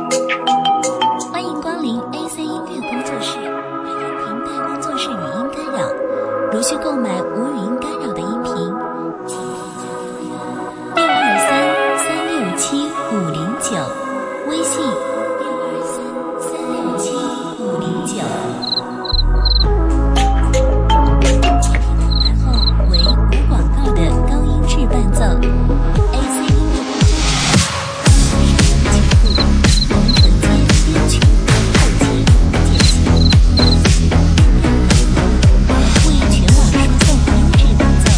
欢迎光临 AC 音乐工作室，为音频带工作室语音干扰。如需购买无语音干扰的音频，请添加623-367-509，微信623-367-509。然后为无广告的高音质伴奏。AC 音乐工作室，我们承接编曲、后期、剪辑，为全网输送优质伴奏。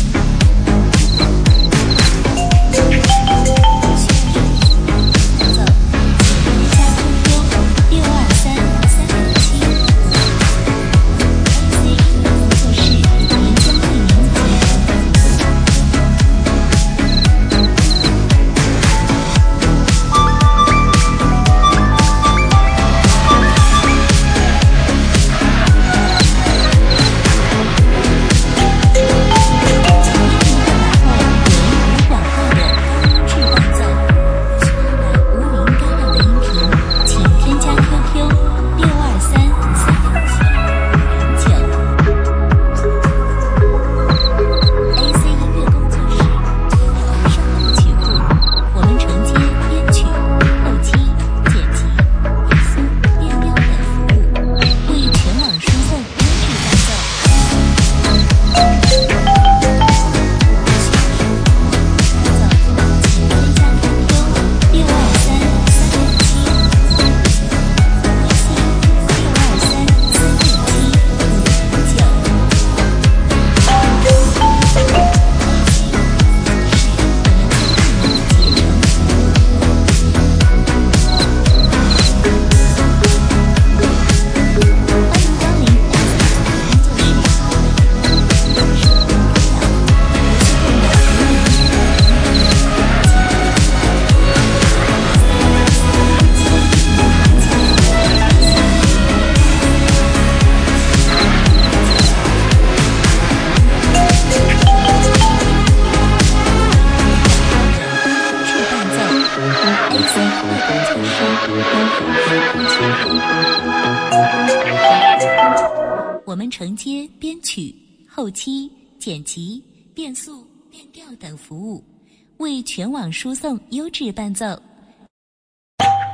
我们承接编曲、后期、剪辑、变速、变调等服务，为全网输送优质伴奏。